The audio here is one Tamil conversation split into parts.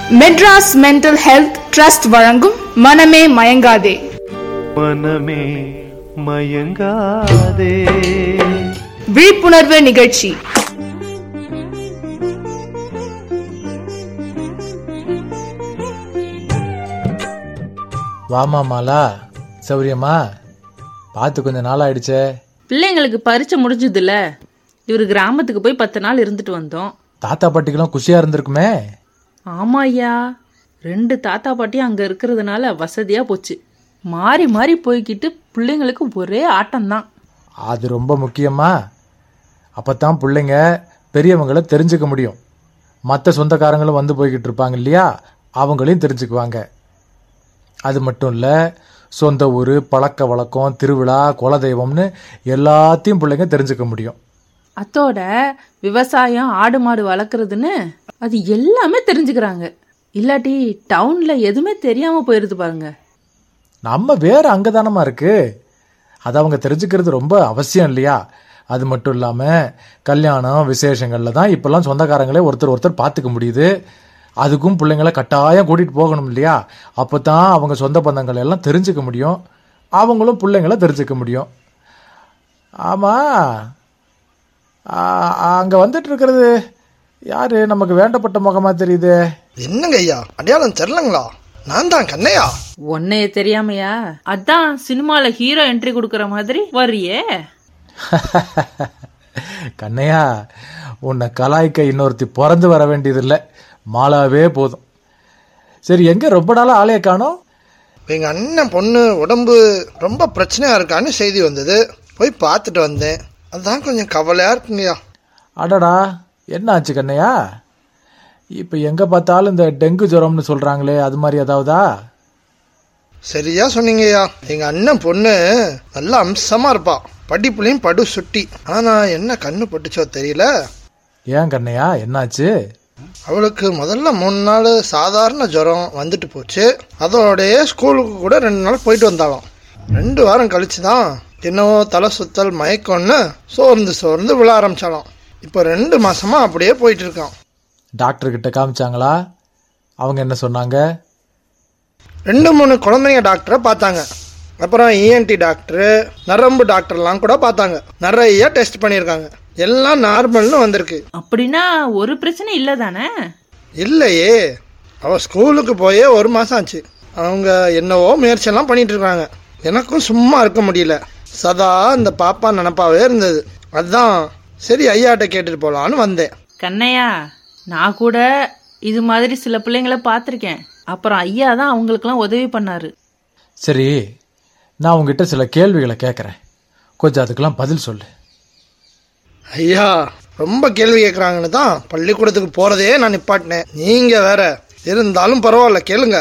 மெட்ராஸ் மென்டல் ஹெல்த் ட்ரஸ்ட் வழங்கும் மனமே மயங்காதே. மனமே மயங்காதே விழிப்புணர்வு நிகழ்ச்சி. வாமா மாலா, சௌரியமா? பார்த்து கொஞ்சம் நாள் ஆயிடுச்சே. பிள்ளைங்களுக்கு பரீட்சை முடிஞ்சதுல, இவரு கிராமத்துக்கு போய் 10 நாள் இருந்துட்டு வந்தோம். தாத்தா பாட்டிக்கெல்லாம் குஷியா இருந்திருக்குமே. ஆமா ஐயா, 2 தாத்தா பாட்டியும் அங்க இருக்கிறதுனால வசதியா போச்சு. மாறி மாறி போய்கிட்டு பிள்ளைங்களுக்கு ஒரே ஆட்டம்தான். அது ரொம்ப முக்கியமா. அப்பத்தான் பிள்ளைங்க பெரியவங்களை தெரிஞ்சுக்க முடியும். மற்ற சொந்தக்காரங்களும் வந்து போய்கிட்டு இருப்பாங்க இல்லையா, அவங்களையும் தெரிஞ்சுக்குவாங்க. அது மட்டும் இல்லை, சொந்த ஊர், பழக்க வழக்கம், திருவிழா, குலதெய்வம்னு எல்லாத்தையும் பிள்ளைங்க தெரிஞ்சுக்க முடியும். அத்தோட விவசாயம், ஆடு மாடு வளர்க்குறதுன்னு அது எல்லாமே தெரிஞ்சுக்கிறாங்க. இல்லாட்டி டவுன்ல எதுவுமே தெரியாம போயிருது பாருங்க. நம்ம வேற அங்கதானமா இருக்கு, அது அவங்க தெரிஞ்சுக்கிறது ரொம்ப அவசியம் இல்லையா? அது மட்டும் இல்லாமல் கல்யாணம் விசேஷங்களில் தான் இப்போல்லாம் சொந்தக்காரங்களே ஒருத்தர் பார்த்துக்க முடியுது. அதுக்கும் பிள்ளைங்களை கட்டாயம் கூட்டிகிட்டு போகணும் இல்லையா? அப்போ தான் அவங்க சொந்த பந்தங்கள் எல்லாம் தெரிஞ்சுக்க முடியும், அவங்களும் பிள்ளைங்களை தெரிஞ்சுக்க முடியும். ஆமாம், அங்கே வந்துட்டு இருக்கிறது யாரு? நமக்கு வேண்டப்பட்ட முகமா தெரியுது. என்னங்க ஐயா, அடையாளம் தெரியலங்களா? நான் தான் கண்ணையா. ஒன்னைய தெரியாமையா? அதான் சினிமால ஹீரோ என்ட்ரி கொடுக்கற மாதிரி வர்றியே. கண்ணையா, உன்னை கலாய்க்க இன்னொருத்தி பிறந்து வர வேண்டியதில்லை, மாலாவே போதும். சரி, எங்க ரொம்ப நாளா ஆளைய காணோம்? எங்க அண்ணன் பொண்ணு உடம்பு ரொம்ப பிரச்சனையா இருக்கான்னு செய்தி வந்தது, போய் பார்த்துட்டு வந்தேன். அதுதான் கொஞ்சம் கவலையா இருக்குங்கய்யா. அடடா, என்ன ஆச்சு கண்ணையா? இப்போ எங்க பார்த்தாலும் இந்த டெங்கு ஜுரம்னு சொல்றாங்களே, அது மாதிரி ஏதாவதா? சரியா சொன்னீங்கய்யா. எங்க அண்ணன் பொண்ணு நல்ல அம்சமா இருப்பா, படிப்புலையும் படு சுட்டி. ஆனா என்ன கண்ணு பட்டுச்சோ தெரியல. ஏன் கண்ணையா, என்னாச்சு? அவளுக்கு முதல்ல 3 நாள் சாதாரண ஜுரம் வந்துட்டு போச்சு. அதோடைய ஸ்கூலுக்கு கூட 2 நாள் போயிட்டு வந்தாலும் 2 வாரம் கழிச்சு தான் என்னவோ தலை சுத்தல், மயக்கம்னு சோர்ந்து விழ ஆரம்பிச்சாலும். இப்போ 2 மாசமா அப்படியே போயிட்டு இருக்கான். டாக்டர் கிட்ட காமிச்சாங்களா? அவங்க என்ன சொன்னாங்க? 2-3 குழந்தைங்க டாக்டரை பார்த்தாங்க. அப்புறம் இஎன்டி டாக்டரு, நரம்பு டாக்டர்லாம் கூட பார்த்தாங்க. நிறைய டெஸ்ட் பண்ணியிருக்காங்க, எல்லாம் நார்மல்னு வந்திருக்கு. அப்படின்னா ஒரு பிரச்சனை இல்லை தானே? இல்லையே, அவள் ஸ்கூலுக்கு போயே 1 மாசம் ஆச்சு. அவங்க என்னவோ முயற்சியெல்லாம் பண்ணிட்டு இருக்காங்க. எனக்கும் சும்மா இருக்க முடியல, சதா இந்த பாப்பா நினப்பாவே இருந்தது. அதுதான் சரி ஐயாட்ட கேட்டுட்டு போகலான்னு வந்தேன். கண்ணையா, நான் கூட இது மாதிரி சில பிள்ளைங்களை பார்த்துருக்கேன். அப்புறம் ஐயா தான் அவங்களுக்கெல்லாம் உதவி பண்ணாரு. சரி, நான் உங்ககிட்ட சில கேள்விகளை கேட்குறேன், கொஞ்சம் அதுக்கெல்லாம் பதில் சொல்லு. ஐயா ரொம்ப கேள்வி கேட்குறாங்கன்னு தான் பள்ளிக்கூடத்துக்கு போகிறதே நான் நிப்பாட்டினேன். நீங்கள் வேற, இருந்தாலும் பரவாயில்ல கேளுங்க.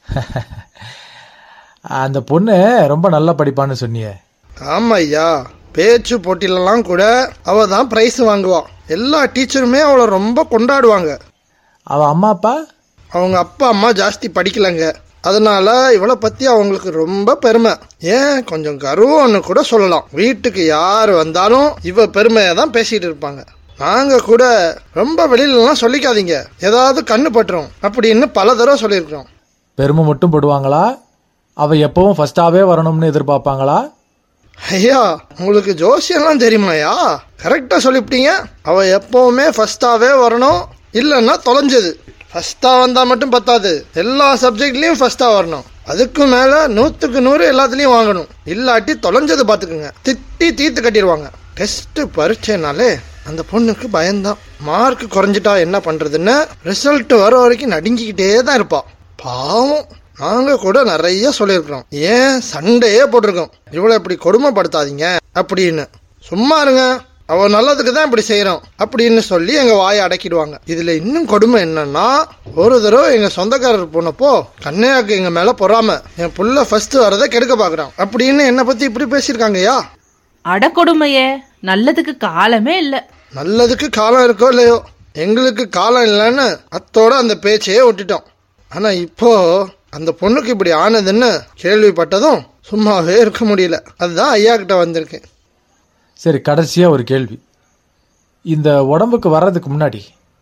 அந்த பொண்ணு ரொம்ப நல்லா படிப்பான்னு சொன்னியே. ஆமாம் ஐயா, பேச்சு போட்டியிலலாம் கூட அவள் தான் ப்ரைஸ் வாங்குவாள். எல்லா டீச்சருமே அவளை ரொம்ப கொண்டாடுவாங்க. அவள் அம்மா அப்பா? அவங்க அப்பா அம்மா ஜாஸ்தி படிக்கலைங்க, அதனால இவளை பற்றி அவங்களுக்கு ரொம்ப பெருமை. ஏன் கொஞ்சம் கர்வம்னு கூட சொல்லலாம். வீட்டுக்கு யார் வந்தாலும் இவ பெருமையை தான் பேசிகிட்டு இருப்பாங்க. நாங்கள் கூட ரொம்ப வெளியிலலாம் சொல்லிக்காதீங்க, ஏதாவது கண்ணு பட்டுரும் அப்படின்னு பல தடவை சொல்லியிருக்கிறோம். பெருமை மட்டும் படுவாங்களா? அவள் எப்பவும் ஃபர்ஸ்டாகவே வரணும்னு எதிர்பார்ப்பாங்களா? ஐயா, உங்களுக்கு ஜோசியெல்லாம் தெரியுமாயா? கரெக்டாக சொல்லிவிட்டீங்க. அவள் எப்போவுமே ஃபர்ஸ்டாகவே வரணும், இல்லைன்னா தொலைஞ்சது. ஃபர்ஸ்ட்டாக வந்தால் மட்டும் பத்தாது, எல்லா சப்ஜெக்ட்லேயும் ஃபர்ஸ்ட்டாக வரணும். அதுக்கு மேலே 100க்கு 100 எல்லாத்துலேயும் வாங்கணும். இல்லாட்டி தொலைஞ்சது பார்த்துக்குங்க, திட்டி தீர்த்து கட்டிடுவாங்க. டெஸ்ட்டு பரீட்சைனாலே அந்த பொண்ணுக்கு பயம்தான். மார்க் குறைஞ்சிட்டா என்ன பண்ணுறதுன்னு ரிசல்ட் வர வரைக்கும் நடுங்கிக்கிட்டே தான் இருப்பாள். பாவம், நாங்கள் கூட நிறைய சொல்லியிருக்கிறோம், ஏன் சண்டையே போட்டிருக்கோம், இவ்வளோ இப்படி கொடுமைப்படுத்தாதீங்க அப்படின்னு. சும்மா இருங்க, அவள் நல்லதுக்கு தான் இப்படி செய்கிறோம் அப்படின்னு சொல்லி எங்கள் வாயை அடக்கிடுவாங்க. இதில் இன்னும் கொடுமை என்னன்னா, ஒரு தடவை எங்கள் சொந்தக்காரர் போனப்போ கண்ணையாக்கு எங்கள் மேலே பொறாம, என் புள்ள ஃபர்ஸ்ட் வரதை கெடுக்க பார்க்குறான் அப்படின்னு என்னை பற்றி இப்படி பேசியிருக்காங்கய்யா. அடக்கொடுமையே, நல்லதுக்கு காலமே இல்லை. நல்லதுக்கு காலம் இருக்கோ இல்லையோ, எங்களுக்கு காலம் இல்லைன்னு அத்தோட அந்த பேச்சையே விட்டுட்டோம். ஆனால் இப்போ அந்த பொண்ணுக்கு இப்படி ஆனதுன்னு கேள்விப்பட்டதும் சும்மாவே இருக்க முடியல. அதுதான் ஐயா கிட்ட வந்திருக்கேன். சரி, கடைசியாக ஒரு கேள்வி. இந்த உடம்புக்கு வர்றதுக்கு முன்னாடி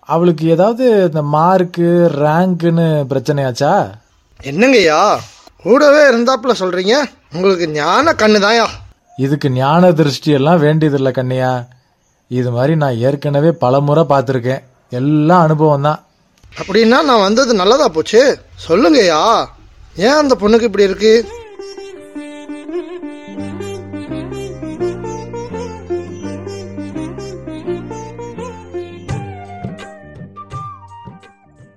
அவளுக்கு ஏதாவது இந்த மார்க்கு ரேங்க்னு பிரச்சனையாச்சா? என்னங்கய்யா கூடவே இருந்தாப்புல சொல்றீங்க? உங்களுக்கு ஞான கண்ணுதாயா. இதுக்கு ஞான திருஷ்டி எல்லாம் வேண்டியதில்லை கண்ணையா. இது மாதிரி நான் ஏற்கனவே பல முறை பார்த்துருக்கேன். எல்லாம் அனுபவம் தான். அப்படின்னா நான் வந்தது நல்லதா போச்சு. சொல்லுங்கய்யா, ஏன் அந்த பொண்ணுக்கு இப்படி இருக்கு?